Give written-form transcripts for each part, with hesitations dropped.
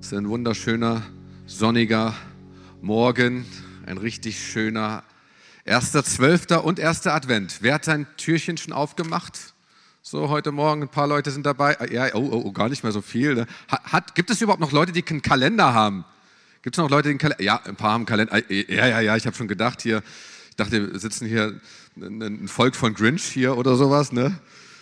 Es ist ein wunderschöner, sonniger Morgen, ein richtig schöner 1.12. und 1. Advent. Wer hat sein Türchen schon aufgemacht? So, heute Morgen, ein paar Leute sind dabei. Ja, gar nicht mehr so viel. Ne? Gibt es überhaupt noch Leute, die einen Kalender haben? Gibt es noch Leute, die einen Kalender? Ja, ein paar haben einen Kalender. Ja, ich habe schon gedacht hier, ich dachte, wir sitzen hier ein Volk von Grinch hier oder sowas. Ne?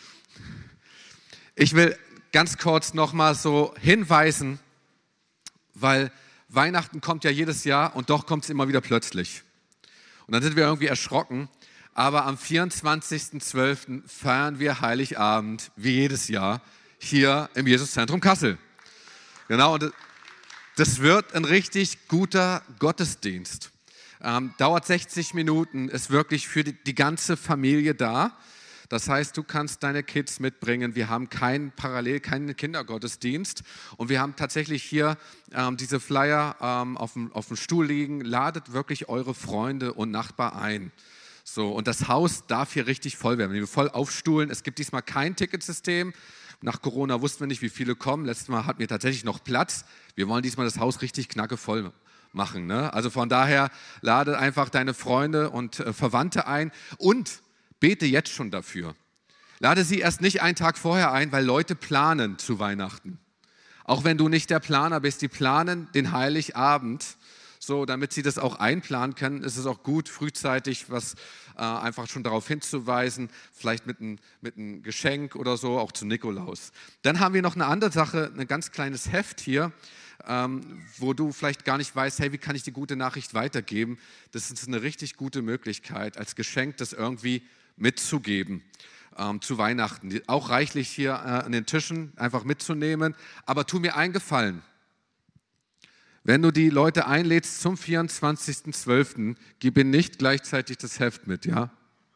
Ich will ganz kurz nochmal so hinweisen, weil Weihnachten kommt ja jedes Jahr und doch kommt es immer wieder plötzlich. Und dann sind wir irgendwie erschrocken, aber am 24.12. feiern wir Heiligabend, wie jedes Jahr, hier im Jesuszentrum Kassel. Genau, und das wird ein richtig guter Gottesdienst. Dauert 60 Minuten, ist wirklich für die ganze Familie da. Das heißt, du kannst deine Kids mitbringen. Wir haben keinen Kindergottesdienst. Und wir haben tatsächlich hier diese Flyer auf dem Stuhl liegen. Ladet wirklich eure Freunde und Nachbarn ein. So, und das Haus darf hier richtig voll werden. Wir voll aufstuhlen. Es gibt diesmal kein Ticketsystem. Nach Corona wussten wir nicht, wie viele kommen. Letztes Mal hatten wir tatsächlich noch Platz. Wir wollen diesmal das Haus richtig knackevoll machen. Ne? Also von daher, lade einfach deine Freunde und Verwandte ein und bete jetzt schon dafür. Lade sie erst nicht einen Tag vorher ein, weil Leute planen zu Weihnachten. Auch wenn du nicht der Planer bist, die planen den Heiligabend. So, damit sie das auch einplanen können, ist es auch gut, frühzeitig was einfach schon darauf hinzuweisen, vielleicht mit einem Geschenk oder so, auch zu Nikolaus. Dann haben wir noch eine andere Sache, ein ganz kleines Heft hier, wo du vielleicht gar nicht weißt, hey, wie kann ich die gute Nachricht weitergeben? Das ist eine richtig gute Möglichkeit, als Geschenk das irgendwie mitzugeben zu Weihnachten. Auch reichlich hier an den Tischen einfach mitzunehmen. Aber tu mir einen Gefallen. Wenn du die Leute einlädst zum 24.12., gib ihnen nicht gleichzeitig das Heft mit, ja?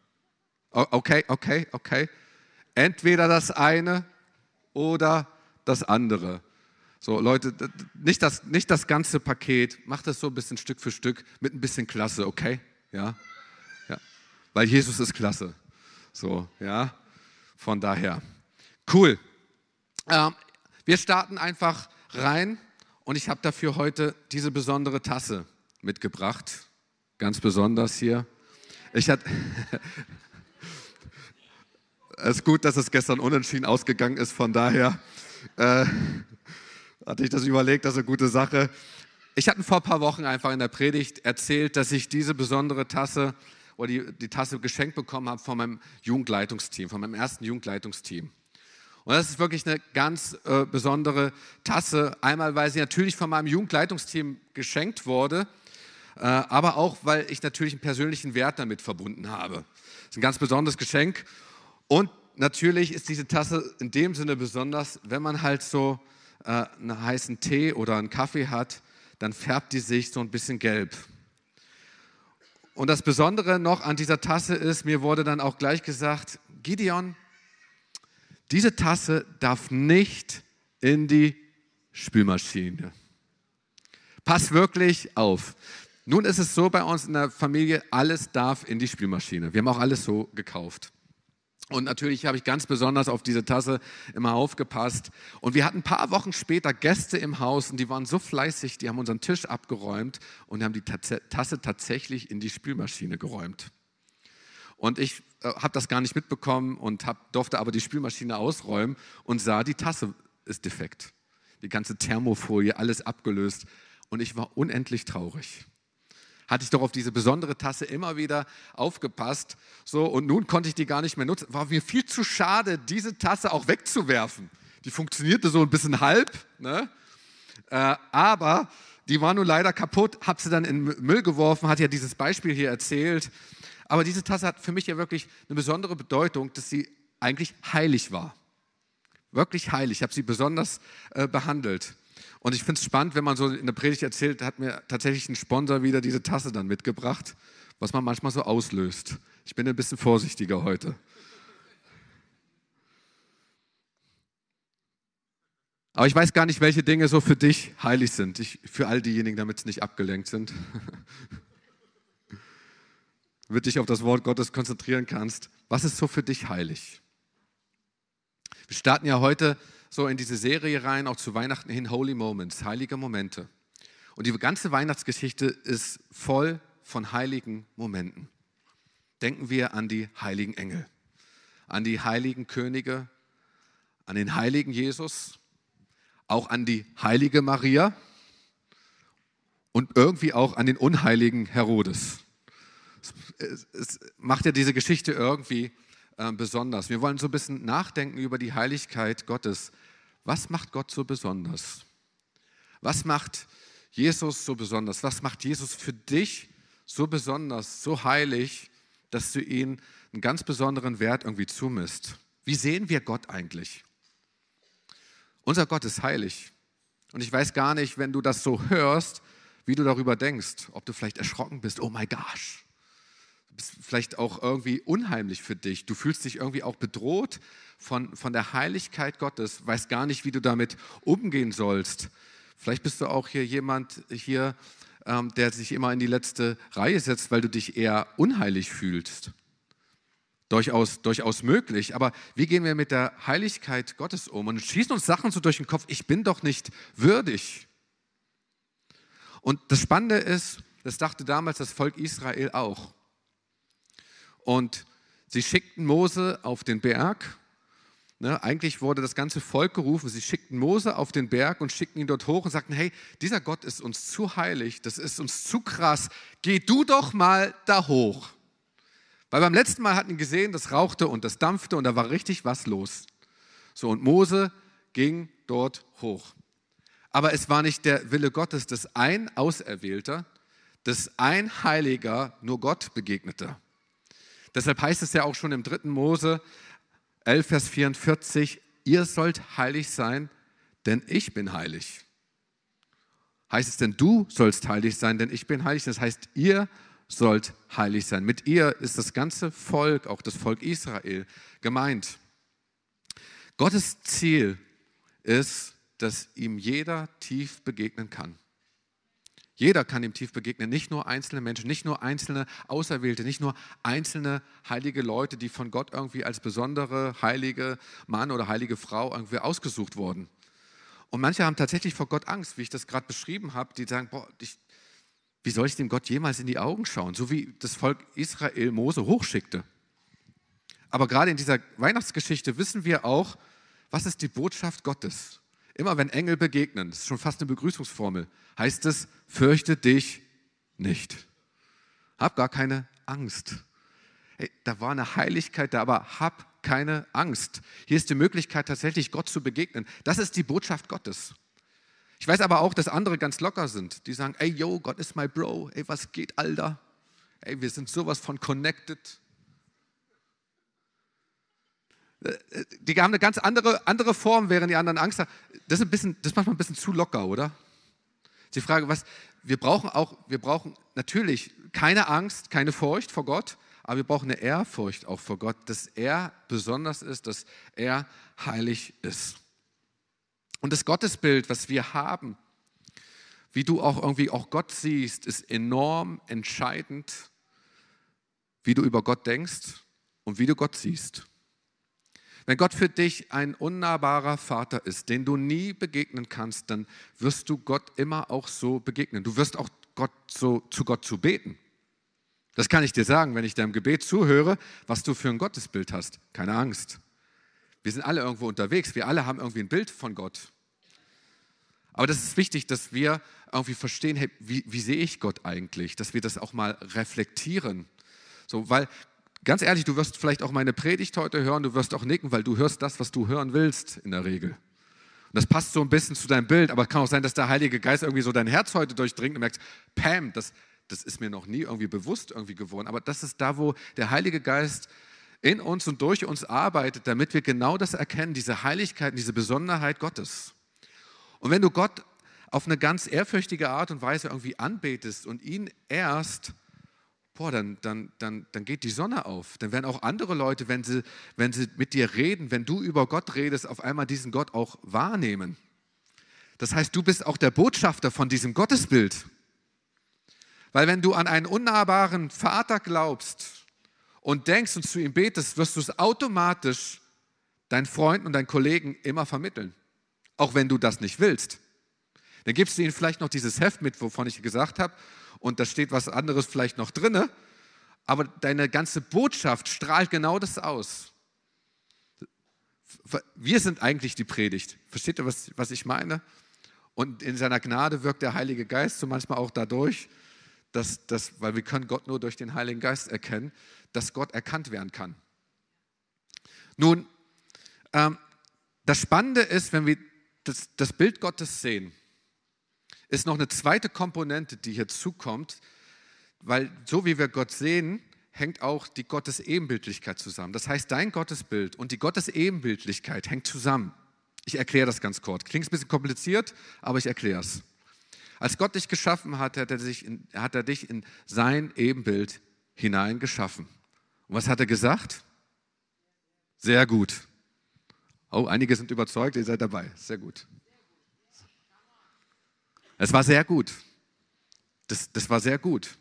Okay. Entweder das eine oder das andere. So, Leute, nicht das ganze Paket, mach das so ein bisschen Stück für Stück mit ein bisschen Klasse, okay? Ja. Weil Jesus ist klasse. So, ja, von daher. Cool. Wir starten einfach rein und ich habe dafür heute diese besondere Tasse mitgebracht. Ganz besonders hier. Es ist gut, dass es gestern unentschieden ausgegangen ist, von daher hatte ich das überlegt, das ist eine gute Sache. Ich hatte vor ein paar Wochen einfach in der Predigt erzählt, dass ich diese besondere Tasse oder die Tasse geschenkt bekommen habe von meinem Jugendleitungsteam, von meinem ersten Jugendleitungsteam. Und das ist wirklich eine ganz besondere Tasse. Einmal, weil sie natürlich von meinem Jugendleitungsteam geschenkt wurde, aber auch, weil ich natürlich einen persönlichen Wert damit verbunden habe. Das ist ein ganz besonderes Geschenk. Und natürlich ist diese Tasse in dem Sinne besonders, wenn man halt so einen heißen Tee oder einen Kaffee hat, dann färbt die sich so ein bisschen gelb. Und das Besondere noch an dieser Tasse ist, mir wurde dann auch gleich gesagt, Gideon, diese Tasse darf nicht in die Spülmaschine. Pass wirklich auf. Nun ist es so bei uns in der Familie, alles darf in die Spülmaschine. Wir haben auch alles so gekauft. Und natürlich habe ich ganz besonders auf diese Tasse immer aufgepasst. Und wir hatten ein paar Wochen später Gäste im Haus und die waren so fleißig, die haben unseren Tisch abgeräumt und haben die Tasse tatsächlich in die Spülmaschine geräumt. Und ich habe das gar nicht mitbekommen und durfte aber die Spülmaschine ausräumen und sah, die Tasse ist defekt. Die ganze Thermofolie, alles abgelöst. Und ich war unendlich traurig. Hatte ich doch auf diese besondere Tasse immer wieder aufgepasst. So, und nun konnte ich die gar nicht mehr nutzen. War mir viel zu schade, diese Tasse auch wegzuwerfen. Die funktionierte so ein bisschen halb, ne? Aber die war nun leider kaputt. Habe sie dann in den Müll geworfen, hat ja dieses Beispiel hier erzählt. Aber diese Tasse hat für mich ja wirklich eine besondere Bedeutung, dass sie eigentlich heilig war. Wirklich heilig. Ich habe sie besonders behandelt. Und ich finde es spannend, wenn man so in der Predigt erzählt, hat mir tatsächlich ein Sponsor wieder diese Tasse dann mitgebracht, was man manchmal so auslöst. Ich bin ein bisschen vorsichtiger heute. Aber ich weiß gar nicht, welche Dinge so für dich heilig sind. Für all diejenigen, damit sie nicht abgelenkt sind. Damit dich auf das Wort Gottes konzentrieren kannst. Was ist so für dich heilig? Wir starten ja heute so in diese Serie rein, auch zu Weihnachten hin, Holy Moments, heilige Momente. Und die ganze Weihnachtsgeschichte ist voll von heiligen Momenten. Denken wir an die heiligen Engel, an die heiligen Könige, an den heiligen Jesus, auch an die heilige Maria und irgendwie auch an den unheiligen Herodes. Es macht ja diese Geschichte irgendwie besonders. Wir wollen so ein bisschen nachdenken über die Heiligkeit Gottes. Was macht Gott so besonders? Was macht Jesus so besonders? Was macht Jesus für dich so besonders, so heilig, dass du ihm einen ganz besonderen Wert irgendwie zumisst? Wie sehen wir Gott eigentlich? Unser Gott ist heilig. Und ich weiß gar nicht, wenn du das so hörst, wie du darüber denkst. Ob du vielleicht erschrocken bist, oh my gosh. Du bist vielleicht auch irgendwie unheimlich für dich. Du fühlst dich irgendwie auch bedroht von der Heiligkeit Gottes, weißt gar nicht, wie du damit umgehen sollst. Vielleicht bist du auch hier jemand, der sich immer in die letzte Reihe setzt, weil du dich eher unheilig fühlst. Durchaus möglich, aber wie gehen wir mit der Heiligkeit Gottes um? Und schießen uns Sachen so durch den Kopf, ich bin doch nicht würdig. Und das Spannende ist, das dachte damals das Volk Israel auch. Und sie schickten Mose auf den Berg. Eigentlich wurde das ganze Volk gerufen, sie schickten Mose auf den Berg und schickten ihn dort hoch und sagten, hey, dieser Gott ist uns zu heilig, das ist uns zu krass, geh du doch mal da hoch. Weil beim letzten Mal hatten wir gesehen, das rauchte und das dampfte und da war richtig was los. So, und Mose ging dort hoch. Aber es war nicht der Wille Gottes, dass ein Auserwählter, dass ein Heiliger nur Gott begegnete. Deshalb heißt es ja auch schon im 3. Mose 11, Vers 44, ihr sollt heilig sein, denn ich bin heilig. Heißt es denn, du sollst heilig sein, denn ich bin heilig? Das heißt, ihr sollt heilig sein. Mit ihr ist das ganze Volk, auch das Volk Israel, gemeint. Gottes Ziel ist, dass ihm jeder tief begegnen kann. Jeder kann ihm tief begegnen, nicht nur einzelne Menschen, nicht nur einzelne Auserwählte, nicht nur einzelne heilige Leute, die von Gott irgendwie als besondere heilige Mann oder heilige Frau irgendwie ausgesucht wurden. Und manche haben tatsächlich vor Gott Angst, wie ich das gerade beschrieben habe, die sagen, wie soll ich dem Gott jemals in die Augen schauen? So wie das Volk Israel Mose hochschickte. Aber gerade in dieser Weihnachtsgeschichte wissen wir auch, was ist die Botschaft Gottes? Immer wenn Engel begegnen, das ist schon fast eine Begrüßungsformel, heißt es, fürchte dich nicht. Hab gar keine Angst. Hey, da war eine Heiligkeit da, aber hab keine Angst. Hier ist die Möglichkeit, tatsächlich Gott zu begegnen. Das ist die Botschaft Gottes. Ich weiß aber auch, dass andere ganz locker sind. Die sagen, ey, yo, Gott ist my Bro. Ey, was geht, Alter? Ey, wir sind sowas von connected. Die haben eine ganz andere Form, während die anderen Angst haben. Das ist manchmal ein bisschen zu locker, oder? Die Frage, wir brauchen natürlich keine Angst, keine Furcht vor Gott, aber wir brauchen eine Ehrfurcht auch vor Gott, dass er besonders ist, dass er heilig ist. Und das Gottesbild, was wir haben, wie du auch irgendwie auch Gott siehst, ist enorm entscheidend, wie du über Gott denkst und wie du Gott siehst. Wenn Gott für dich ein unnahbarer Vater ist, den du nie begegnen kannst, dann wirst du Gott immer auch so begegnen. Du wirst auch zu Gott zu beten. Das kann ich dir sagen, wenn ich deinem Gebet zuhöre, was du für ein Gottesbild hast. Keine Angst. Wir sind alle irgendwo unterwegs, wir alle haben irgendwie ein Bild von Gott. Aber das ist wichtig, dass wir irgendwie verstehen, hey, wie sehe ich Gott eigentlich? Dass wir das auch mal reflektieren. So, weil, ganz ehrlich, du wirst vielleicht auch meine Predigt heute hören, du wirst auch nicken, weil du hörst das, was du hören willst in der Regel. Und das passt so ein bisschen zu deinem Bild, aber es kann auch sein, dass der Heilige Geist irgendwie so dein Herz heute durchdringt und merkst, Pam, das ist mir noch nie irgendwie bewusst irgendwie geworden. Aber das ist da, wo der Heilige Geist in uns und durch uns arbeitet, damit wir genau das erkennen, diese Heiligkeit, diese Besonderheit Gottes. Und wenn du Gott auf eine ganz ehrfürchtige Art und Weise irgendwie anbetest und ihn ehrst, dann geht die Sonne auf. Dann werden auch andere Leute, wenn sie mit dir reden, wenn du über Gott redest, auf einmal diesen Gott auch wahrnehmen. Das heißt, du bist auch der Botschafter von diesem Gottesbild. Weil wenn du an einen unnahbaren Vater glaubst und denkst und zu ihm betest, wirst du es automatisch deinen Freunden und deinen Kollegen immer vermitteln, auch wenn du das nicht willst. Dann gibst du ihnen vielleicht noch dieses Heft mit, wovon ich gesagt habe, und da steht was anderes vielleicht noch drin, aber deine ganze Botschaft strahlt genau das aus. Wir sind eigentlich die Predigt. Versteht ihr, was ich meine? Und in seiner Gnade wirkt der Heilige Geist so manchmal auch dadurch, weil wir können Gott nur durch den Heiligen Geist erkennen, dass Gott erkannt werden kann. Nun, das Spannende ist, wenn wir das Bild Gottes sehen, ist noch eine zweite Komponente, die hier zukommt, weil so wie wir Gott sehen, hängt auch die Gottesebenbildlichkeit zusammen. Das heißt, dein Gottesbild und die Gottesebenbildlichkeit hängt zusammen. Ich erkläre das ganz kurz. Klingt ein bisschen kompliziert, aber ich erkläre es. Als Gott dich geschaffen hat, hat er dich in sein Ebenbild hinein geschaffen. Und was hat er gesagt? Sehr gut. Oh, einige sind überzeugt, ihr seid dabei. Sehr gut. Es war sehr gut. Das war sehr gut.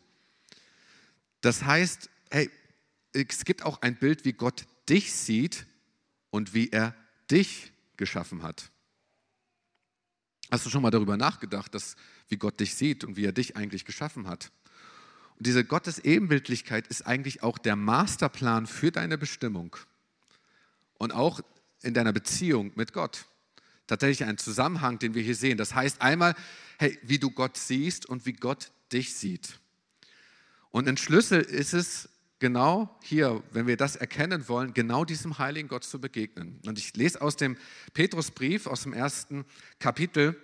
Das heißt, hey, es gibt auch ein Bild, wie Gott dich sieht und wie er dich geschaffen hat. Hast du schon mal darüber nachgedacht, wie Gott dich sieht und wie er dich eigentlich geschaffen hat? Und diese Gottesebenbildlichkeit ist eigentlich auch der Masterplan für deine Bestimmung und auch in deiner Beziehung mit Gott. Tatsächlich ein Zusammenhang, den wir hier sehen. Das heißt einmal, hey, wie du Gott siehst und wie Gott dich sieht. Und ein Schlüssel ist es, genau hier, wenn wir das erkennen wollen, genau diesem heiligen Gott zu begegnen. Und ich lese aus dem Petrusbrief, aus dem 1. Kapitel,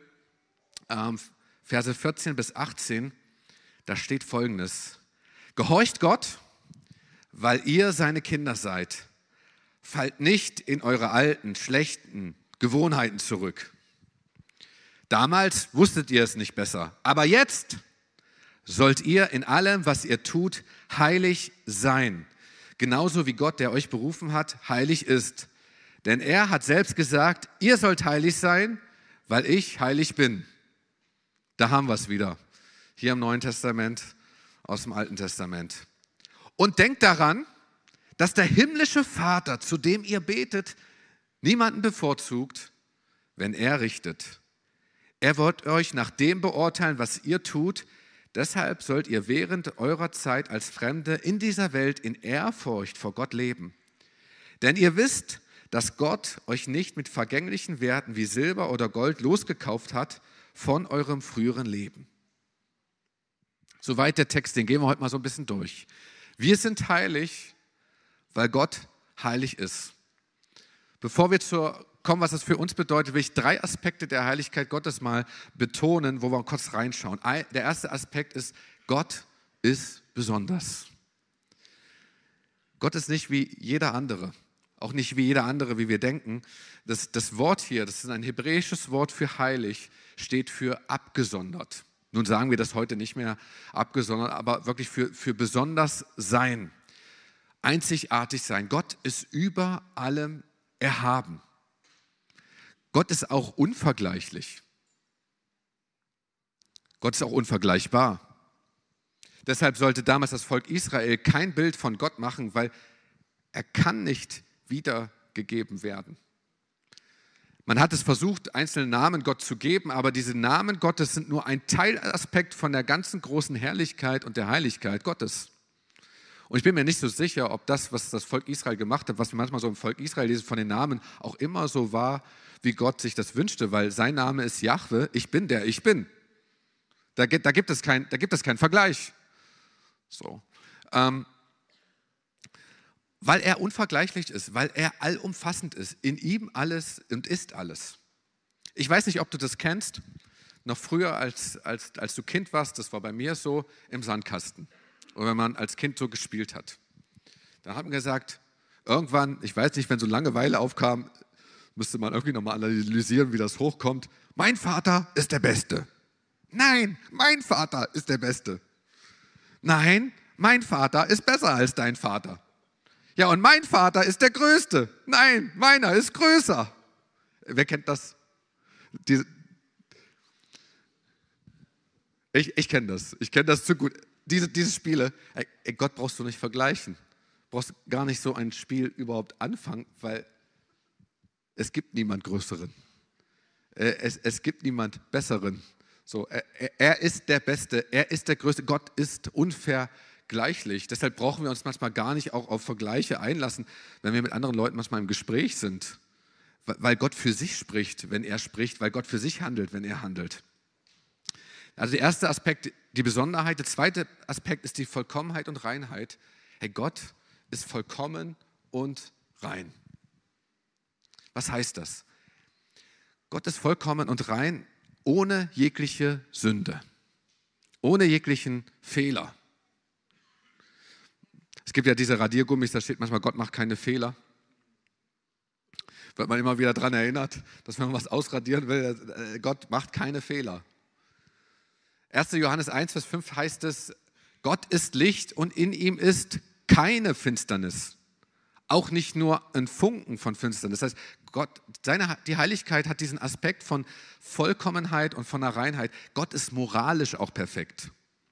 Verse 14 bis 18, da steht Folgendes: Gehorcht Gott, weil ihr seine Kinder seid. Fallt nicht in eure alten, schlechten Gewohnheiten zurück. Damals wusstet ihr es nicht besser, aber jetzt sollt ihr in allem, was ihr tut, heilig sein. Genauso wie Gott, der euch berufen hat, heilig ist. Denn er hat selbst gesagt, ihr sollt heilig sein, weil ich heilig bin. Da haben wir es wieder. Hier im Neuen Testament, aus dem Alten Testament. Und denkt daran, dass der himmlische Vater, zu dem ihr betet, niemanden bevorzugt, wenn er richtet. Er wird euch nach dem beurteilen, was ihr tut. Deshalb sollt ihr während eurer Zeit als Fremde in dieser Welt in Ehrfurcht vor Gott leben. Denn ihr wisst, dass Gott euch nicht mit vergänglichen Werten wie Silber oder Gold losgekauft hat von eurem früheren Leben. Soweit der Text, den gehen wir heute mal so ein bisschen durch. Wir sind heilig, weil Gott heilig ist. Bevor wir kommen, was das für uns bedeutet, will ich 3 Aspekte der Heiligkeit Gottes mal betonen, wo wir kurz reinschauen. Der erste Aspekt ist, Gott ist besonders. Gott ist nicht wie jeder andere, auch nicht wie jeder andere, wie wir denken. Das Wort hier, das ist ein hebräisches Wort für heilig, steht für abgesondert. Nun sagen wir das heute nicht mehr abgesondert, aber wirklich für besonders sein, einzigartig sein. Gott ist über allem erhaben. Gott ist auch unvergleichlich. Gott ist auch unvergleichbar. Deshalb sollte damals das Volk Israel kein Bild von Gott machen, weil er kann nicht wiedergegeben werden. Man hat es versucht, einzelne Namen Gott zu geben, aber diese Namen Gottes sind nur ein Teilaspekt von der ganzen großen Herrlichkeit und der Heiligkeit Gottes. Und ich bin mir nicht so sicher, ob das, was das Volk Israel gemacht hat, was wir manchmal so im Volk Israel lesen von den Namen, auch immer so war, wie Gott sich das wünschte, weil sein Name ist Jahwe, ich bin der ich bin. Da gibt es keinen Vergleich. So. Weil er unvergleichlich ist, weil er allumfassend ist, in ihm alles und ist alles. Ich weiß nicht, ob du das kennst, noch früher, als du Kind warst, das war bei mir so, im Sandkasten. Oder wenn man als Kind so gespielt hat. Da hat man gesagt, irgendwann, ich weiß nicht, wenn so Langeweile aufkam, müsste man irgendwie nochmal analysieren, wie das hochkommt. Mein Vater ist der Beste. Nein, mein Vater ist der Beste. Nein, mein Vater ist besser als dein Vater. Ja, und mein Vater ist der Größte. Nein, meiner ist größer. Wer kennt das? Ich kenne das. Ich kenne das zu gut. Diese Spiele, Gott brauchst du nicht vergleichen. Du brauchst gar nicht so ein Spiel überhaupt anfangen, weil Es gibt niemand Größeren. Es gibt niemand Besseren. So, er ist der Beste, er ist der Größte. Gott ist unvergleichlich. Deshalb brauchen wir uns manchmal gar nicht auch auf Vergleiche einlassen, wenn wir mit anderen Leuten manchmal im Gespräch sind. Weil Gott für sich spricht, wenn er spricht, weil Gott für sich handelt, wenn er handelt. Also der erste Aspekt, die Besonderheit. Der zweite Aspekt ist die Vollkommenheit und Reinheit. Hey, Gott ist vollkommen und rein. Was heißt das? Gott ist vollkommen und rein, ohne jegliche Sünde, ohne jeglichen Fehler. Es gibt ja diese Radiergummis, da steht manchmal, Gott macht keine Fehler. Wird man immer wieder daran erinnert, dass wenn man was ausradieren will, Gott macht keine Fehler. 1. Johannes 1, Vers 5 heißt es, Gott ist Licht und in ihm ist keine Finsternis. Auch nicht nur ein Funken von Finsternis. Das heißt, die Heiligkeit hat diesen Aspekt von Vollkommenheit und von der Reinheit. Gott ist moralisch auch perfekt.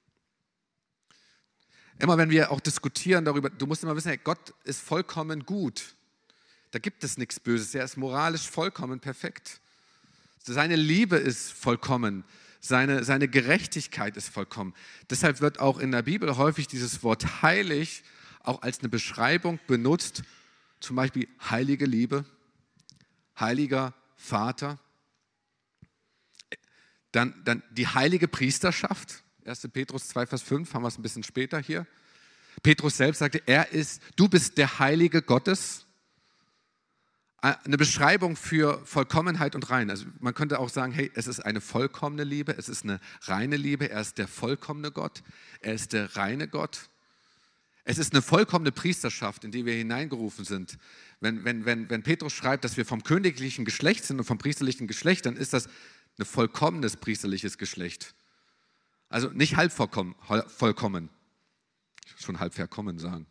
Immer wenn wir auch diskutieren darüber, du musst immer wissen, hey, Gott ist vollkommen gut. Da gibt es nichts Böses. Er ist moralisch vollkommen perfekt. Seine Liebe ist vollkommen. Seine Gerechtigkeit ist vollkommen. Deshalb wird auch in der Bibel häufig dieses Wort heilig auch als eine Beschreibung benutzt, zum Beispiel heilige Liebe, heiliger Vater, dann die heilige Priesterschaft, 1. Petrus 2, Vers 5, haben wir es ein bisschen später hier. Petrus selbst sagte, du bist der Heilige Gottes. Eine Beschreibung für Vollkommenheit und Rein. Also man könnte auch sagen, hey, es ist eine vollkommene Liebe, es ist eine reine Liebe, er ist der vollkommene Gott, er ist der reine Gott. Es ist eine vollkommene Priesterschaft, in die wir hineingerufen sind. Wenn Petrus schreibt, dass wir vom königlichen Geschlecht sind und vom priesterlichen Geschlecht, dann ist das ein vollkommenes priesterliches Geschlecht. Also nicht halb vollkommen. Schon halb verkommen sagen.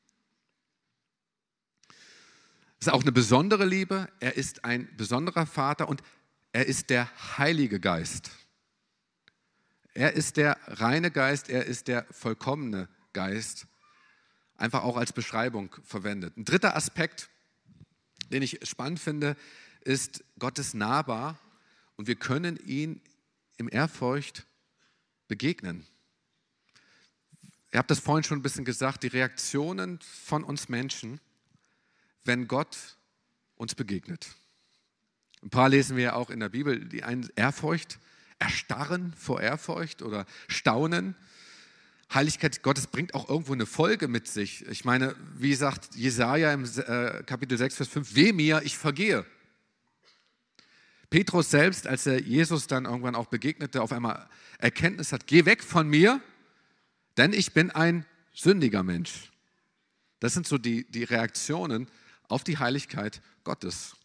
Es ist auch eine besondere Liebe. Er ist ein besonderer Vater und er ist der Heilige Geist. Er ist der reine Geist, er ist der vollkommene Geist. Einfach auch als Beschreibung verwendet. Ein dritter Aspekt, den ich spannend finde, ist, Gott ist nahbar und wir können ihn im Ehrfurcht begegnen. Ihr habt das vorhin schon ein bisschen gesagt, die Reaktionen von uns Menschen, wenn Gott uns begegnet. Ein paar lesen wir ja auch in der Bibel, die einen Ehrfurcht, erstarren vor Ehrfurcht oder staunen. Heiligkeit Gottes bringt auch irgendwo eine Folge mit sich. Ich meine, wie sagt Jesaja im Kapitel 6, Vers 5, weh mir, ich vergehe. Petrus selbst, als er Jesus dann irgendwann auch begegnete, auf einmal Erkenntnis hat, geh weg von mir, denn ich bin ein sündiger Mensch. Das sind so die Reaktionen auf die Heiligkeit Gottes.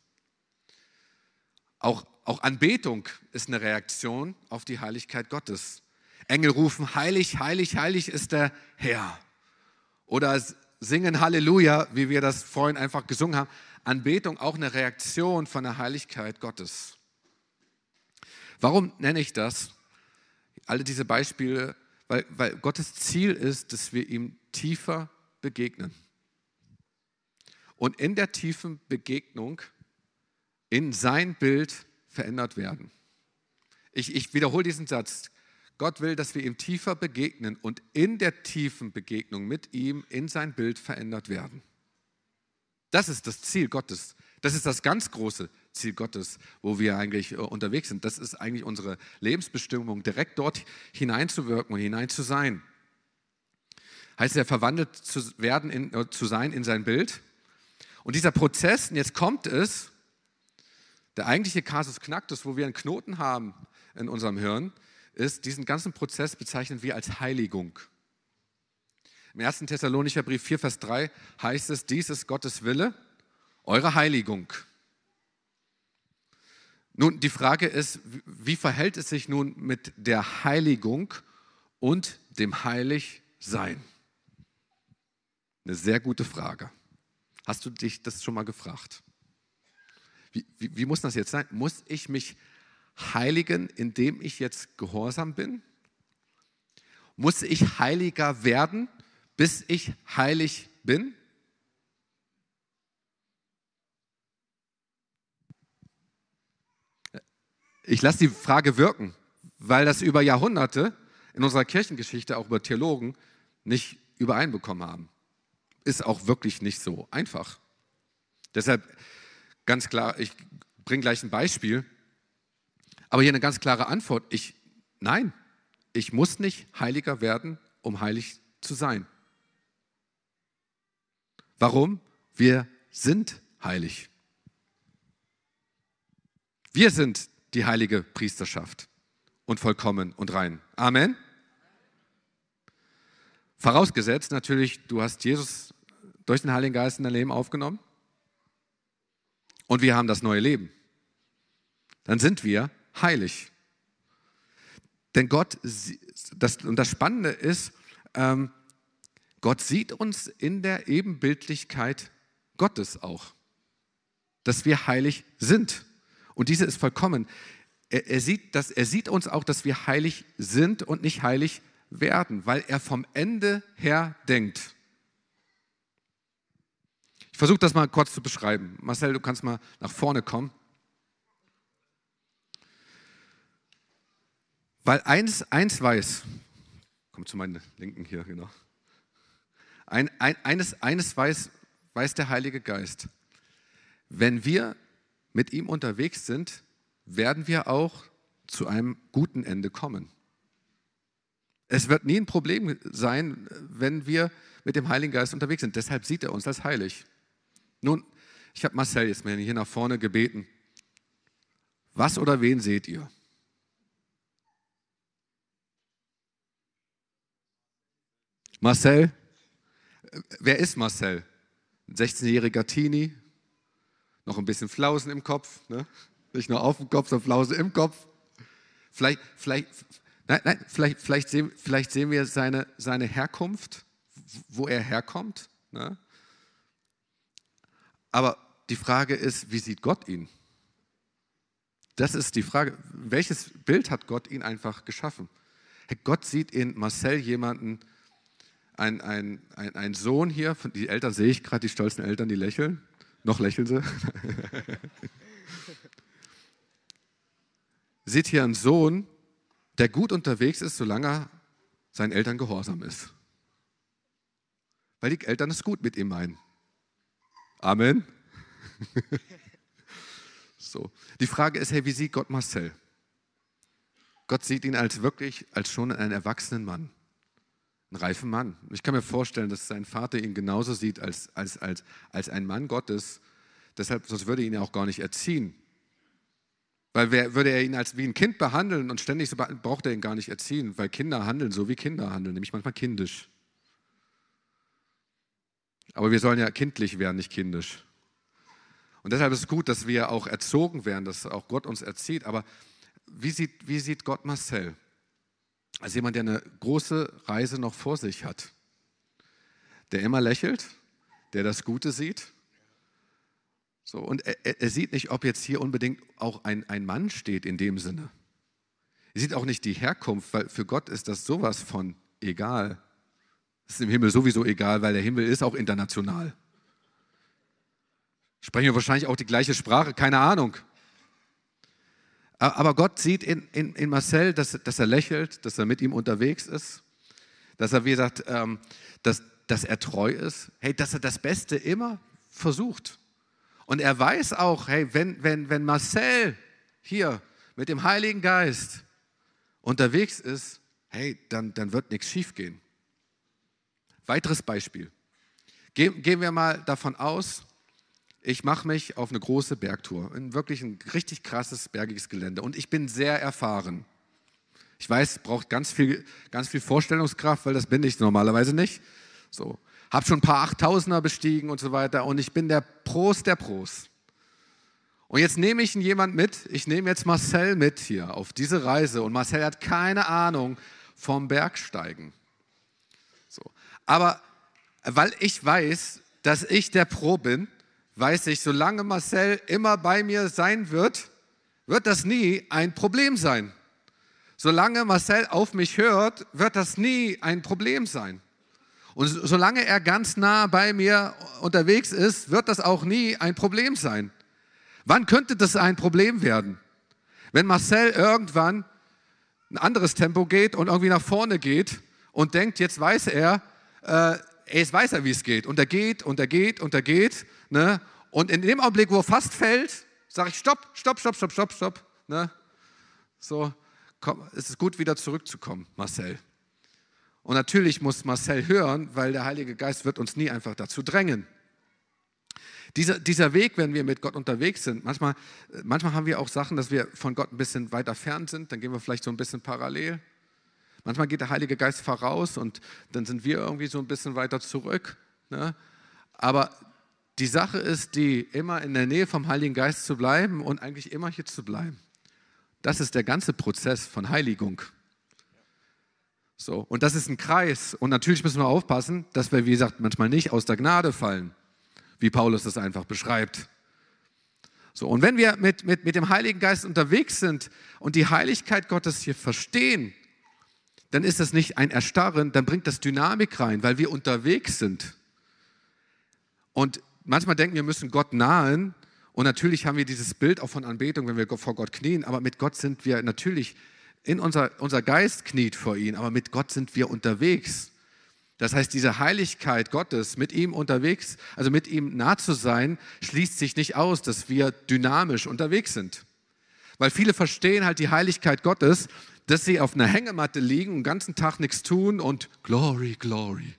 Auch Anbetung ist eine Reaktion auf die Heiligkeit Gottes. Engel rufen, heilig, heilig, heilig ist der Herr. Oder singen Halleluja, wie wir das vorhin einfach gesungen haben. Anbetung auch eine Reaktion von der Heiligkeit Gottes. Warum nenne ich das? Alle diese Beispiele, weil Gottes Ziel ist, dass wir ihm tiefer begegnen. Und in der tiefen Begegnung in sein Bild verändert werden. Ich wiederhole diesen Satz. Gott will, dass wir ihm tiefer begegnen und in der tiefen Begegnung mit ihm in sein Bild verändert werden. Das ist das Ziel Gottes. Das ist das ganz große Ziel Gottes, wo wir eigentlich unterwegs sind. Das ist eigentlich unsere Lebensbestimmung, direkt dort hineinzuwirken und hinein zu sein. Heißt ja, verwandelt zu werden, zu sein in sein Bild. Und dieser Prozess, und jetzt kommt es, der eigentliche Kasus Knacktus, wo wir einen Knoten haben in unserem Hirn, ist, diesen ganzen Prozess bezeichnen wir als Heiligung. Im 1. Thessalonicher Brief 4, Vers 3 heißt es, dies ist Gottes Wille, eure Heiligung. Nun, die Frage ist, wie verhält es sich nun mit der Heiligung und dem Heiligsein? Eine sehr gute Frage. Hast du dich das schon mal gefragt? Wie muss das jetzt sein? Muss ich mich heiligen, indem ich jetzt gehorsam bin? Muss ich heiliger werden, bis ich heilig bin? Ich lasse die Frage wirken, weil das über Jahrhunderte in unserer Kirchengeschichte auch über Theologen nicht übereinbekommen haben. Ist auch wirklich nicht so einfach. Deshalb ganz klar, ich bringe gleich ein Beispiel, aber hier eine ganz klare Antwort. Nein, ich muss nicht heiliger werden, um heilig zu sein. Warum? Wir sind heilig. Wir sind die heilige Priesterschaft und vollkommen und rein. Amen. Vorausgesetzt natürlich, du hast Jesus durch den Heiligen Geist in dein Leben aufgenommen und wir haben das neue Leben. Dann sind wir heilig. Denn Gott, und das Spannende ist, Gott sieht uns in der Ebenbildlichkeit Gottes auch, dass wir heilig sind. Und diese ist vollkommen. Er sieht uns auch, dass wir heilig sind und nicht heilig werden, weil er vom Ende her denkt. Ich versuche das mal kurz zu beschreiben. Marcel, du kannst mal nach vorne kommen. Weil eins weiß, komm zu meinen Linken hier, genau. Eines weiß der Heilige Geist. Wenn wir mit ihm unterwegs sind, werden wir auch zu einem guten Ende kommen. Es wird nie ein Problem sein, wenn wir mit dem Heiligen Geist unterwegs sind. Deshalb sieht er uns als heilig. Nun, ich habe Marcel jetzt mal hier nach vorne gebeten. Was oder wen seht ihr? Marcel? Wer ist Marcel? Ein 16-jähriger Teenie, noch ein bisschen Flausen im Kopf, ne? Nicht nur auf dem Kopf, sondern Flausen im Kopf. Vielleicht sehen wir seine Herkunft, wo er herkommt. Ne? Aber die Frage ist, wie sieht Gott ihn? Das ist die Frage. Welches Bild hat Gott ihn einfach geschaffen? Gott sieht in Marcel jemanden, ein Sohn hier, die Eltern sehe ich gerade, die stolzen Eltern, die lächeln. Noch lächeln sie. Sieht hier einen Sohn, der gut unterwegs ist, solange er seinen Eltern gehorsam ist. Weil die Eltern es gut mit ihm meinen. Amen. So. Die Frage ist, wie sieht Gott Marcel? Gott sieht ihn als schon einen erwachsenen Mann. Einen reifen Mann. Ich kann mir vorstellen, dass sein Vater ihn genauso sieht als ein Mann Gottes. Deshalb, sonst würde er ihn ja auch gar nicht erziehen. Weil würde er ihn als wie ein Kind behandeln und ständig so braucht er ihn gar nicht erziehen, weil Kinder handeln so, wie Kinder handeln, nämlich manchmal kindisch. Aber wir sollen ja kindlich werden, nicht kindisch. Und deshalb ist es gut, dass wir auch erzogen werden, dass auch Gott uns erzieht. Aber wie sieht Gott Marcel? Als jemand, der eine große Reise noch vor sich hat, der immer lächelt, der das Gute sieht. So, und er sieht nicht, ob jetzt hier unbedingt auch ein Mann steht in dem Sinne. Er sieht auch nicht die Herkunft, weil für Gott ist das sowas von egal. Das ist im Himmel sowieso egal, weil der Himmel ist auch international. Sprechen wir wahrscheinlich auch die gleiche Sprache, keine Ahnung. Aber Gott sieht in Marcel, dass er lächelt, dass er mit ihm unterwegs ist, dass er, wie gesagt, dass er treu ist, dass er das Beste immer versucht. Und er weiß auch, wenn Marcel hier mit dem Heiligen Geist unterwegs ist, dann wird nichts schief gehen. Weiteres Beispiel. Gehen wir mal davon aus, ich mache mich auf eine große Bergtour, wirklich ein richtig krasses, bergiges Gelände und ich bin sehr erfahren. Ich weiß, es braucht ganz viel Vorstellungskraft, weil das bin ich normalerweise nicht. So. Habe schon ein paar 8000er bestiegen und so weiter und ich bin der Pros der Pros. Und jetzt nehme ich jemand mit, ich nehme jetzt Marcel mit hier auf diese Reise und Marcel hat keine Ahnung vom Bergsteigen. So. Aber weil ich weiß, dass ich der Pro bin, weiß ich, solange Marcel immer bei mir sein wird, wird das nie ein Problem sein. Solange Marcel auf mich hört, wird das nie ein Problem sein. Und solange er ganz nah bei mir unterwegs ist, wird das auch nie ein Problem sein. Wann könnte das ein Problem werden? Wenn Marcel irgendwann ein anderes Tempo geht und irgendwie nach vorne geht und denkt, jetzt weiß er, wie es geht. Und er geht und er geht und er geht. Ne? Und in dem Augenblick, wo er fast fällt, sage ich, stopp. Ne? So, komm, es ist gut, wieder zurückzukommen, Marcel. Und natürlich muss Marcel hören, weil der Heilige Geist wird uns nie einfach dazu drängen. Dieser Weg, wenn wir mit Gott unterwegs sind, manchmal haben wir auch Sachen, dass wir von Gott ein bisschen weiter fern sind, dann gehen wir vielleicht so ein bisschen parallel. Manchmal geht der Heilige Geist voraus und dann sind wir irgendwie so ein bisschen weiter zurück. Ne? Aber die Sache ist, immer in der Nähe vom Heiligen Geist zu bleiben und eigentlich immer hier zu bleiben. Das ist der ganze Prozess von Heiligung. So, und das ist ein Kreis. Und natürlich müssen wir aufpassen, dass wir, wie gesagt, manchmal nicht aus der Gnade fallen, wie Paulus das einfach beschreibt. So, und wenn wir mit dem Heiligen Geist unterwegs sind und die Heiligkeit Gottes hier verstehen, dann ist das nicht ein Erstarren, dann bringt das Dynamik rein, weil wir unterwegs sind. Und manchmal denken wir, müssen Gott nahen. Und natürlich haben wir dieses Bild auch von Anbetung, wenn wir vor Gott knien. Aber mit Gott sind wir natürlich, unser Geist kniet vor ihm, aber mit Gott sind wir unterwegs. Das heißt, diese Heiligkeit Gottes, mit ihm unterwegs, also mit ihm nah zu sein, schließt sich nicht aus, dass wir dynamisch unterwegs sind. Weil viele verstehen halt die Heiligkeit Gottes, dass sie auf einer Hängematte liegen und den ganzen Tag nichts tun und Glory, Glory.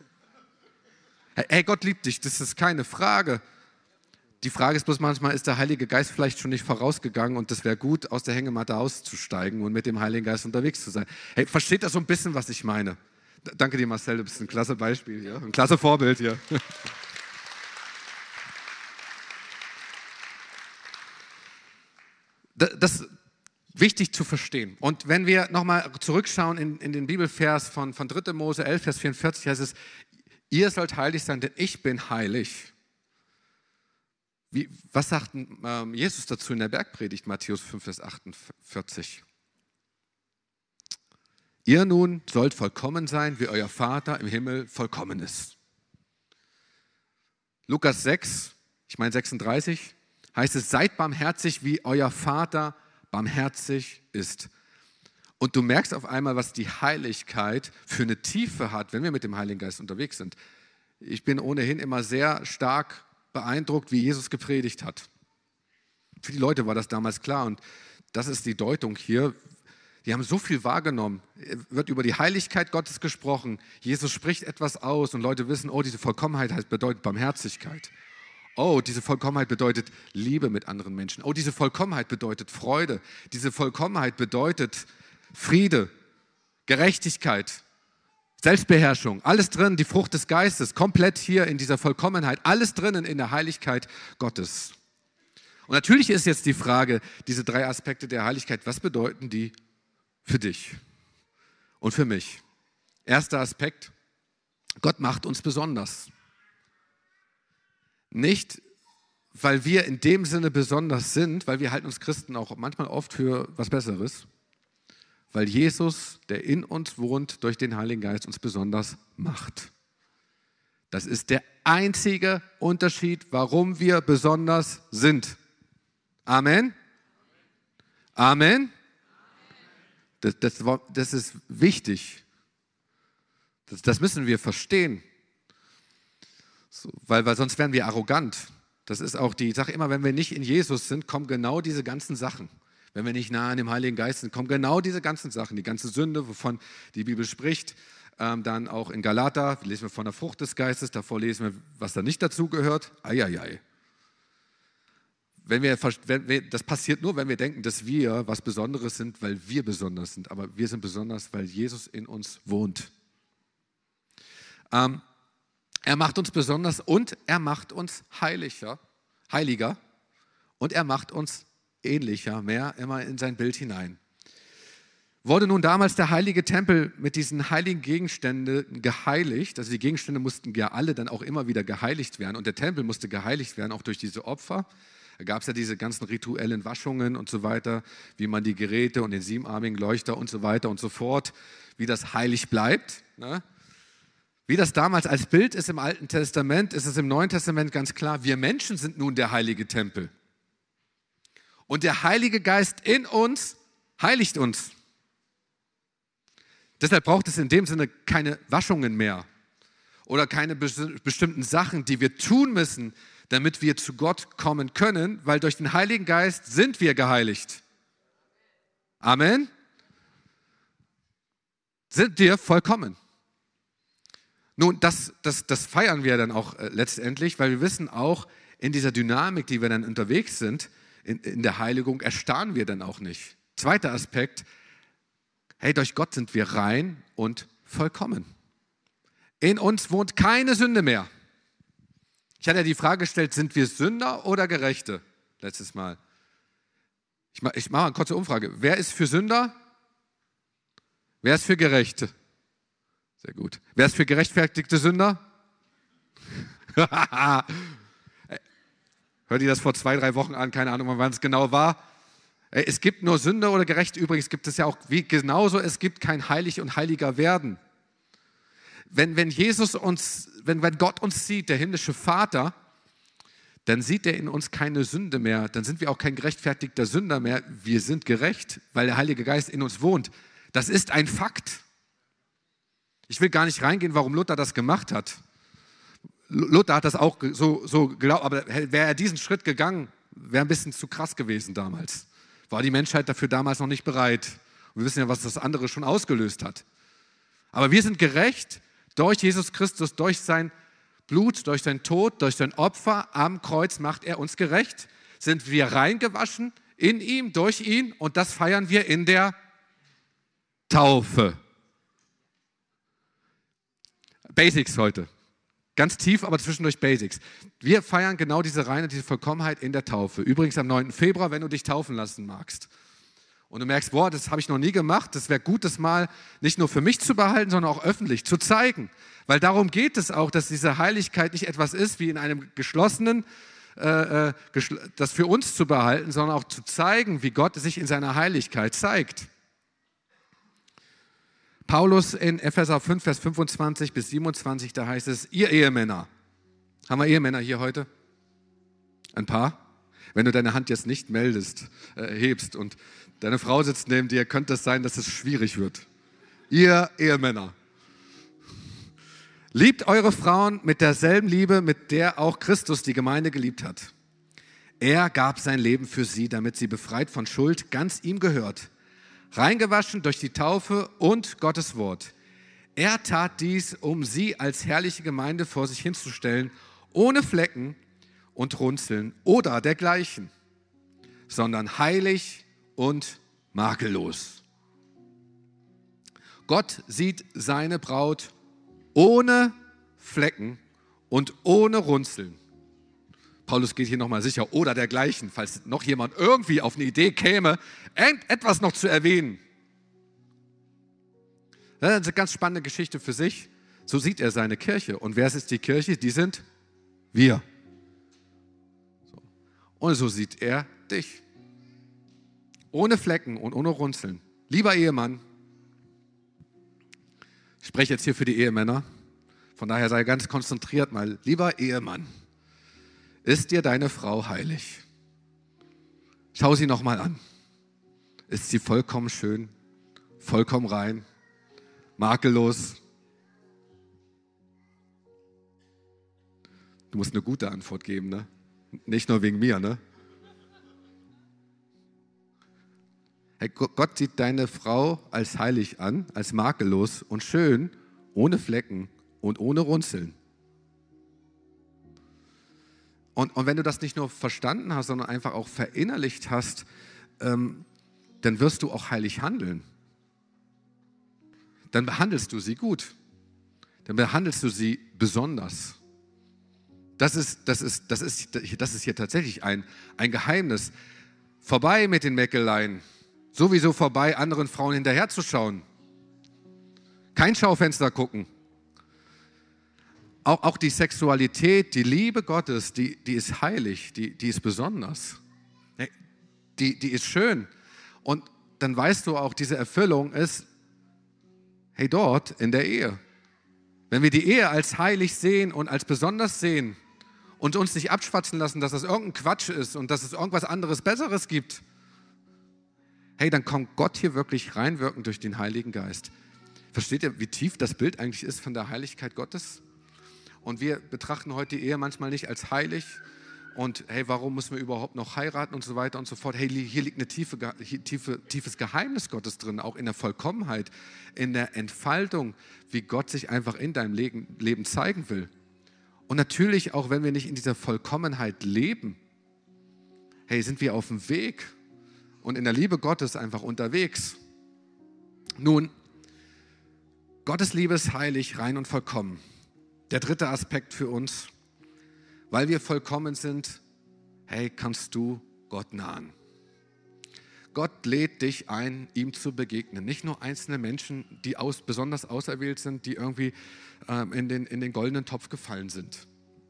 Hey, Gott liebt dich, das ist keine Frage. Die Frage ist bloß manchmal, ist der Heilige Geist vielleicht schon nicht vorausgegangen und das wäre gut, aus der Hängematte auszusteigen und mit dem Heiligen Geist unterwegs zu sein. Hey, versteht das so ein bisschen, was ich meine? Danke dir, Marcel, du bist ein klasse Beispiel hier, ein klasse Vorbild hier. Das ist wichtig zu verstehen. Und wenn wir nochmal zurückschauen in den Bibelvers von 3. Mose 11, Vers 44, heißt es, ihr sollt heilig sein, denn ich bin heilig. Was sagt Jesus dazu in der Bergpredigt, Matthäus 5, Vers 48? Ihr nun sollt vollkommen sein, wie euer Vater im Himmel vollkommen ist. Lukas 36, heißt es, seid barmherzig, wie euer Vater barmherzig ist. Und du merkst auf einmal, was die Heiligkeit für eine Tiefe hat, wenn wir mit dem Heiligen Geist unterwegs sind. Ich bin ohnehin immer sehr stark beeindruckt, wie Jesus gepredigt hat. Für die Leute war das damals klar und das ist die Deutung hier. Die haben so viel wahrgenommen. Wird über die Heiligkeit Gottes gesprochen. Jesus spricht etwas aus und Leute wissen, oh, diese Vollkommenheit bedeutet Barmherzigkeit. Oh, diese Vollkommenheit bedeutet Liebe mit anderen Menschen. Oh, diese Vollkommenheit bedeutet Freude. Diese Vollkommenheit bedeutet Friede, Gerechtigkeit, Selbstbeherrschung. Alles drin, die Frucht des Geistes, komplett hier in dieser Vollkommenheit. Alles drinnen in der Heiligkeit Gottes. Und natürlich ist jetzt die Frage, diese 3 Aspekte der Heiligkeit, was bedeuten die für dich und für mich? Erster Aspekt, Gott macht uns besonders. Nicht, weil wir in dem Sinne besonders sind, weil wir halten uns Christen auch manchmal oft für was Besseres, weil Jesus, der in uns wohnt, durch den Heiligen Geist uns besonders macht. Das ist der einzige Unterschied, warum wir besonders sind. Amen? Amen? Das ist wichtig. Das müssen wir verstehen. So, weil sonst wären wir arrogant. Das ist auch die Sache, immer wenn wir nicht in Jesus sind, kommen genau diese ganzen Sachen. Wenn wir nicht nah an dem Heiligen Geist sind, kommen genau diese ganzen Sachen, die ganze Sünde, wovon die Bibel spricht. Dann auch in Galater lesen wir von der Frucht des Geistes, davor lesen wir, was da nicht dazu gehört. Eieiei. Das passiert nur, wenn wir denken, dass wir was Besonderes sind, weil wir besonders sind. Aber wir sind besonders, weil Jesus in uns wohnt. Er macht uns besonders und er macht uns heiliger und er macht uns ähnlicher, mehr immer in sein Bild hinein. Wurde nun damals der heilige Tempel mit diesen heiligen Gegenständen geheiligt, also die Gegenstände mussten ja alle dann auch immer wieder geheiligt werden und der Tempel musste geheiligt werden, auch durch diese Opfer. Da gab es ja diese ganzen rituellen Waschungen und so weiter, wie man die Geräte und den 7-armigen Leuchter und so weiter und so fort, wie das heilig bleibt. Ne? Wie das damals als Bild ist im Alten Testament, ist es im Neuen Testament ganz klar, wir Menschen sind nun der heilige Tempel. Und der Heilige Geist in uns heiligt uns. Deshalb braucht es in dem Sinne keine Waschungen mehr oder keine bestimmten Sachen, die wir tun müssen, damit wir zu Gott kommen können, weil durch den Heiligen Geist sind wir geheiligt. Amen. Sind wir vollkommen. Nun, das feiern wir dann auch letztendlich, weil wir wissen auch, in dieser Dynamik, die wir dann unterwegs sind, in der Heiligung, erstarren wir dann auch nicht. Zweiter Aspekt, hey, durch Gott sind wir rein und vollkommen. In uns wohnt keine Sünde mehr. Ich hatte ja die Frage gestellt, sind wir Sünder oder Gerechte? Letztes Mal. Ich mache mal eine kurze Umfrage. Wer ist für Sünder? Wer ist für Gerechte? Sehr gut. Wer ist für gerechtfertigte Sünder? Hört ihr das vor 2-3 Wochen an? Keine Ahnung, wann es genau war. Es gibt nur Sünder oder Gerechte. Übrigens gibt es ja auch genauso, es gibt kein Heilig und Heiliger werden. Wenn Gott uns sieht, der himmlische Vater, dann sieht er in uns keine Sünde mehr. Dann sind wir auch kein gerechtfertigter Sünder mehr. Wir sind gerecht, weil der Heilige Geist in uns wohnt. Das ist ein Fakt. Ich will gar nicht reingehen, warum Luther das gemacht hat. Luther hat das auch so geglaubt, aber wäre er diesen Schritt gegangen, wäre ein bisschen zu krass gewesen damals. War die Menschheit dafür damals noch nicht bereit. Und wir wissen ja, was das andere schon ausgelöst hat. Aber wir sind gerecht durch Jesus Christus, durch sein Blut, durch sein Tod, durch sein Opfer am Kreuz macht er uns gerecht. Sind wir reingewaschen in ihm, durch ihn und das feiern wir in der Taufe. Basics heute. Ganz tief, aber zwischendurch Basics. Wir feiern genau diese Reinheit, diese Vollkommenheit in der Taufe. Übrigens am 9. Februar, wenn du dich taufen lassen magst. Und du merkst, boah, das habe ich noch nie gemacht. Das wäre gut, das mal nicht nur für mich zu behalten, sondern auch öffentlich zu zeigen. Weil darum geht es auch, dass diese Heiligkeit nicht etwas ist wie in einem geschlossenen, das für uns zu behalten, sondern auch zu zeigen, wie Gott sich in seiner Heiligkeit zeigt. Paulus in Epheser 5, Vers 25 bis 27, da heißt es, ihr Ehemänner, haben wir Ehemänner hier heute? Ein paar? Wenn du deine Hand jetzt nicht hebst und deine Frau sitzt neben dir, könnte es sein, dass es schwierig wird. Ihr Ehemänner, liebt eure Frauen mit derselben Liebe, mit der auch Christus die Gemeinde geliebt hat. Er gab sein Leben für sie, damit sie befreit von Schuld ganz ihm gehört. Reingewaschen durch die Taufe und Gottes Wort. Er tat dies, um sie als herrliche Gemeinde vor sich hinzustellen, ohne Flecken und Runzeln oder dergleichen, sondern heilig und makellos. Gott sieht seine Braut ohne Flecken und ohne Runzeln. Paulus geht hier nochmal sicher, oder dergleichen, falls noch jemand irgendwie auf eine Idee käme, etwas noch zu erwähnen. Das ist eine ganz spannende Geschichte für sich. So sieht er seine Kirche. Und wer ist die Kirche? Die sind wir. Und so sieht er dich. Ohne Flecken und ohne Runzeln. Lieber Ehemann, ich spreche jetzt hier für die Ehemänner, von daher sei ganz konzentriert mal. Lieber Ehemann, ist dir deine Frau heilig? Schau sie nochmal an. Ist sie vollkommen schön, vollkommen rein, makellos? Du musst eine gute Antwort geben, ne? Nicht nur wegen mir, ne? Hey, Gott sieht deine Frau als heilig an, als makellos und schön, ohne Flecken und ohne Runzeln. Und wenn du das nicht nur verstanden hast, sondern einfach auch verinnerlicht hast, dann wirst du auch heilig handeln. Dann behandelst du sie gut. Dann behandelst du sie besonders. Das ist hier tatsächlich ein Geheimnis. Vorbei mit den Mäkeleien. Sowieso vorbei, anderen Frauen hinterherzuschauen. Kein Schaufenster gucken. Auch die Sexualität, die Liebe Gottes, die ist heilig, die ist besonders. Die ist schön. Und dann weißt du auch, diese Erfüllung ist, hey, dort in der Ehe. Wenn wir die Ehe als heilig sehen und als besonders sehen und uns nicht abschwatzen lassen, dass das irgendein Quatsch ist und dass es irgendwas anderes, Besseres gibt, hey, dann kommt Gott hier wirklich reinwirken durch den Heiligen Geist. Versteht ihr, wie tief das Bild eigentlich ist von der Heiligkeit Gottes? Und wir betrachten heute die Ehe manchmal nicht als heilig. Und hey, warum müssen wir überhaupt noch heiraten und so weiter und so fort. Hey, hier liegt ein tiefes Geheimnis Gottes drin, auch in der Vollkommenheit, in der Entfaltung, wie Gott sich einfach in deinem Leben zeigen will. Und natürlich auch, wenn wir nicht in dieser Vollkommenheit leben, hey, sind wir auf dem Weg und in der Liebe Gottes einfach unterwegs. Nun, Gottes Liebe ist heilig, rein und vollkommen. Der dritte Aspekt für uns: weil wir vollkommen sind, hey, kannst du Gott nahen. Gott lädt dich ein, ihm zu begegnen. Nicht nur einzelne Menschen, die besonders auserwählt sind, die irgendwie in den goldenen Topf gefallen sind.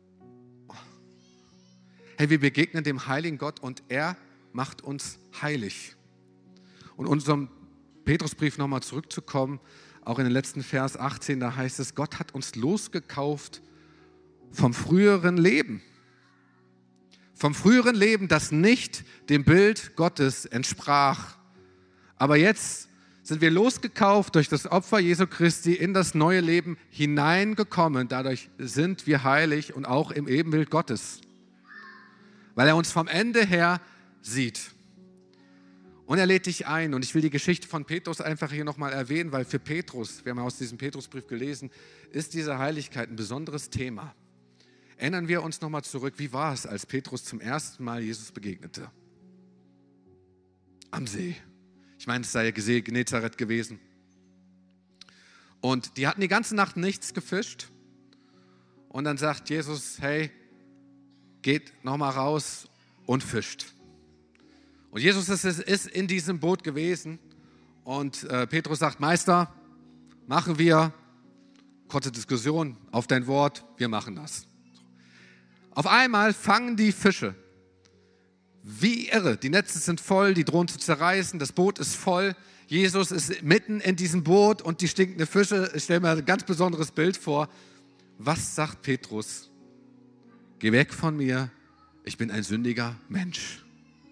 Hey, wir begegnen dem heiligen Gott und er macht uns heilig. Und unserem Petrusbrief nochmal zurückzukommen, auch in den letzten Vers 18, da heißt es, Gott hat uns losgekauft vom früheren Leben. Vom früheren Leben, das nicht dem Bild Gottes entsprach. Aber jetzt sind wir losgekauft durch das Opfer Jesu Christi in das neue Leben hineingekommen. Dadurch sind wir heilig und auch im Ebenbild Gottes. Weil er uns vom Ende her sieht. Und er lädt dich ein. Und ich will die Geschichte von Petrus einfach hier nochmal erwähnen, weil für Petrus, wir haben aus diesem Petrusbrief gelesen, ist diese Heiligkeit ein besonderes Thema. Erinnern wir uns nochmal zurück, wie war es, als Petrus zum ersten Mal Jesus begegnete? Am See. Ich meine, es sei ja See Genezareth gewesen. Und die hatten die ganze Nacht nichts gefischt. Und dann sagt Jesus, hey, geht nochmal raus und fischt. Und Jesus ist in diesem Boot gewesen. Und Petrus sagt, Meister, machen wir. Kurze Diskussion, auf dein Wort, wir machen das. Auf einmal fangen die Fische, wie irre. Die Netze sind voll, die drohen zu zerreißen, das Boot ist voll. Jesus ist mitten in diesem Boot und die stinkenden Fische. Ich stelle mir ein ganz besonderes Bild vor. Was sagt Petrus? Geh weg von mir, ich bin ein sündiger Mensch.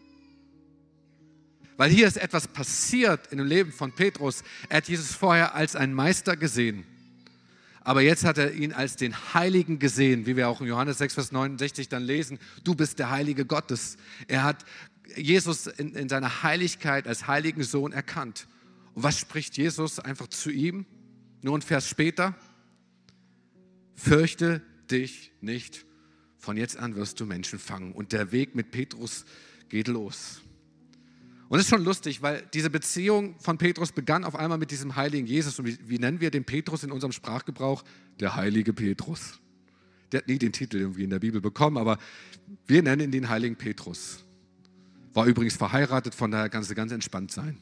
Weil hier ist etwas passiert in dem Leben von Petrus. Er hat Jesus vorher als einen Meister gesehen. Aber jetzt hat er ihn als den Heiligen gesehen, wie wir auch in Johannes 6, Vers 69 dann lesen. Du bist der Heilige Gottes. Er hat Jesus in seiner Heiligkeit als heiligen Sohn erkannt. Und was spricht Jesus einfach zu ihm? Nur ein Vers später. Fürchte dich nicht. Von jetzt an wirst du Menschen fangen. Und der Weg mit Petrus geht los. Und es ist schon lustig, weil diese Beziehung von Petrus begann auf einmal mit diesem heiligen Jesus. Und wie nennen wir den Petrus in unserem Sprachgebrauch? Der heilige Petrus. Der hat nie den Titel irgendwie in der Bibel bekommen, aber wir nennen ihn den heiligen Petrus. War übrigens verheiratet, von daher kannst du ganz entspannt sein.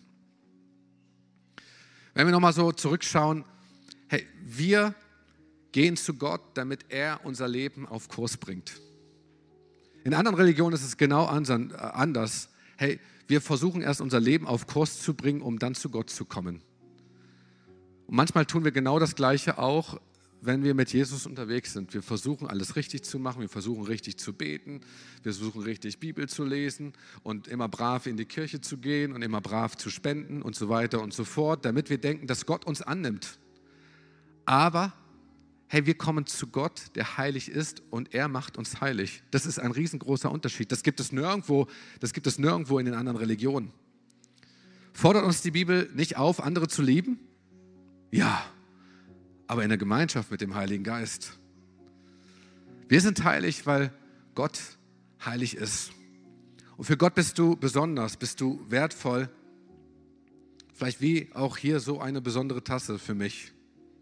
Wenn wir nochmal so zurückschauen, hey, wir gehen zu Gott, damit er unser Leben auf Kurs bringt. In anderen Religionen ist es genau anders. Hey, wir versuchen erst unser Leben auf Kurs zu bringen, um dann zu Gott zu kommen. Und manchmal tun wir genau das Gleiche auch, wenn wir mit Jesus unterwegs sind. Wir versuchen alles richtig zu machen, wir versuchen richtig zu beten, wir versuchen richtig Bibel zu lesen und immer brav in die Kirche zu gehen und immer brav zu spenden und so weiter und so fort, damit wir denken, dass Gott uns annimmt. Aber hey, wir kommen zu Gott, der heilig ist und er macht uns heilig. Das ist ein riesengroßer Unterschied. Das gibt es nirgendwo in den anderen Religionen. Fordert uns die Bibel nicht auf, andere zu lieben? Ja, aber in der Gemeinschaft mit dem Heiligen Geist. Wir sind heilig, weil Gott heilig ist. Und für Gott bist du besonders, bist du wertvoll. Vielleicht wie auch hier so eine besondere Tasse für mich.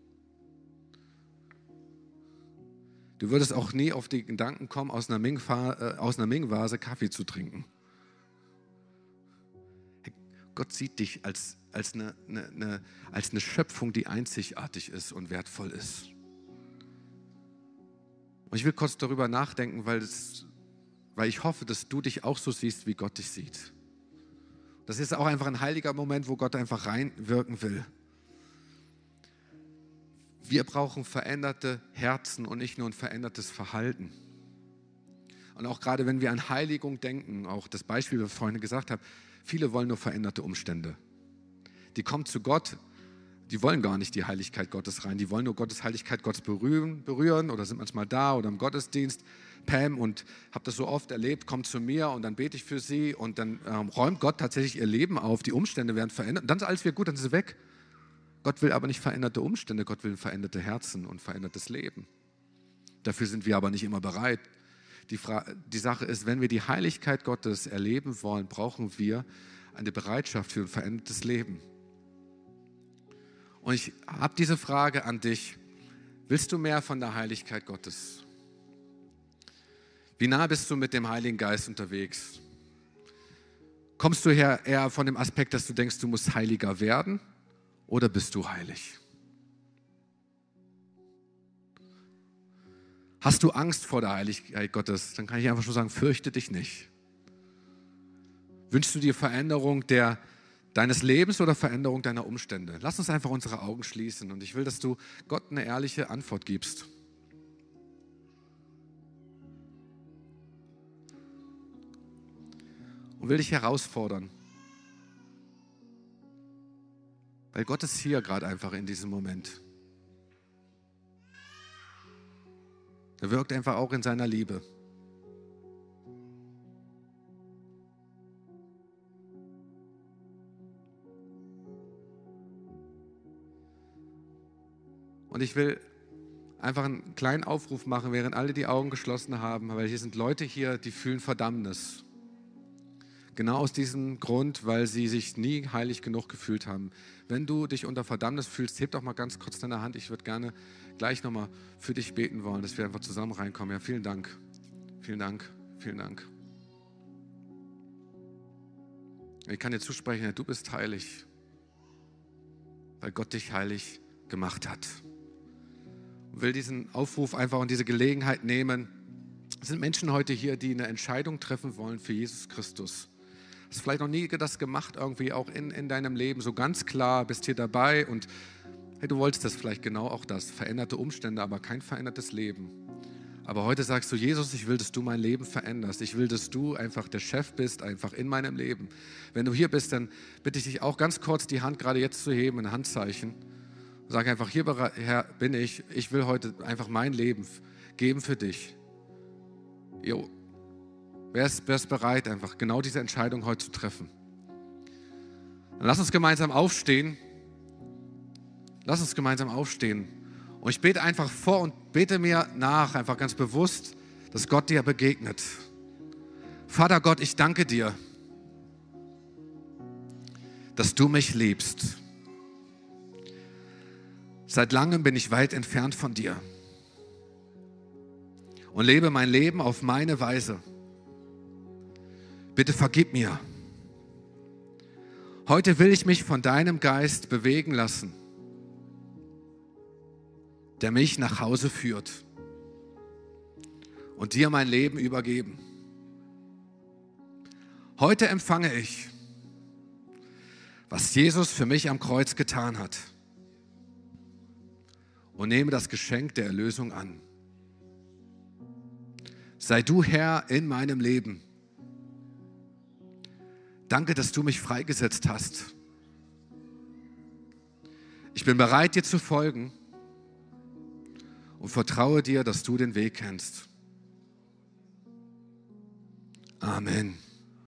Du würdest auch nie auf die Gedanken kommen, aus einer Ming-Vase Kaffee zu trinken. Gott sieht dich als eine Schöpfung, die einzigartig ist und wertvoll ist. Und ich will kurz darüber nachdenken, weil ich hoffe, dass du dich auch so siehst, wie Gott dich sieht. Das ist auch einfach ein heiliger Moment, wo Gott einfach reinwirken will. Wir brauchen veränderte Herzen und nicht nur ein verändertes Verhalten. Und auch gerade wenn wir an Heiligung denken, auch das Beispiel, was ich vorhin gesagt habe, viele wollen nur veränderte Umstände. Die kommen zu Gott, die wollen gar nicht die Heiligkeit Gottes rein, die wollen nur Gottes Heiligkeit Gottes berühren oder sind manchmal da oder im Gottesdienst. Pam, und habe das so oft erlebt, kommt zu mir und dann bete ich für sie und dann räumt Gott tatsächlich ihr Leben auf, die Umstände werden verändert und dann ist alles wieder gut, dann ist sie weg. Gott will aber nicht veränderte Umstände, Gott will veränderte Herzen und verändertes Leben. Dafür sind wir aber nicht immer bereit. Die Sache ist, wenn wir die Heiligkeit Gottes erleben wollen, brauchen wir eine Bereitschaft für ein verändertes Leben. Und ich habe diese Frage an dich. Willst du mehr von der Heiligkeit Gottes? Wie nah bist du mit dem Heiligen Geist unterwegs? Kommst du her eher von dem Aspekt, dass du denkst, du musst heiliger werden? Oder bist du heilig? Hast du Angst vor der Heiligkeit Gottes? Dann kann ich einfach schon sagen, fürchte dich nicht. Wünschst du dir Veränderung deines Lebens oder Veränderung deiner Umstände? Lass uns einfach unsere Augen schließen und ich will, dass du Gott eine ehrliche Antwort gibst. Und will dich herausfordern. Weil Gott ist hier gerade einfach in diesem Moment. Er wirkt einfach auch in seiner Liebe. Und ich will einfach einen kleinen Aufruf machen, während alle die Augen geschlossen haben, weil hier sind Leute hier, die fühlen Verdammnis. Genau aus diesem Grund, weil sie sich nie heilig genug gefühlt haben. Wenn du dich unter Verdammnis fühlst, heb doch mal ganz kurz deine Hand. Ich würde gerne gleich nochmal für dich beten wollen, dass wir einfach zusammen reinkommen. Ja, vielen Dank. Vielen Dank. Vielen Dank. Ich kann dir zusprechen, ja, du bist heilig, weil Gott dich heilig gemacht hat. Ich will diesen Aufruf einfach und diese Gelegenheit nehmen. Es sind Menschen heute hier, die eine Entscheidung treffen wollen für Jesus Christus. Du hast vielleicht noch nie das gemacht, irgendwie auch in deinem Leben, so ganz klar, bist hier dabei und hey, du wolltest das vielleicht genau auch das, veränderte Umstände, aber kein verändertes Leben. Aber heute sagst du, Jesus, ich will, dass du mein Leben veränderst. Ich will, dass du einfach der Chef bist, einfach in meinem Leben. Wenn du hier bist, dann bitte ich dich auch ganz kurz die Hand gerade jetzt zu heben, ein Handzeichen. Sag einfach, hier Herr, bin ich will heute einfach mein Leben geben für dich. Jo. Wer ist bereit, einfach genau diese Entscheidung heute zu treffen? Dann lass uns gemeinsam aufstehen. Lass uns gemeinsam aufstehen. Und ich bete einfach vor und bete mir nach, einfach ganz bewusst, dass Gott dir begegnet. Vater Gott, ich danke dir, dass du mich liebst. Seit langem bin ich weit entfernt von dir und lebe mein Leben auf meine Weise. Bitte vergib mir. Heute will ich mich von deinem Geist bewegen lassen, der mich nach Hause führt und dir mein Leben übergeben. Heute empfange ich, was Jesus für mich am Kreuz getan hat und nehme das Geschenk der Erlösung an. Sei du Herr in meinem Leben. Danke, dass du mich freigesetzt hast. Ich bin bereit, dir zu folgen und vertraue dir, dass du den Weg kennst. Amen.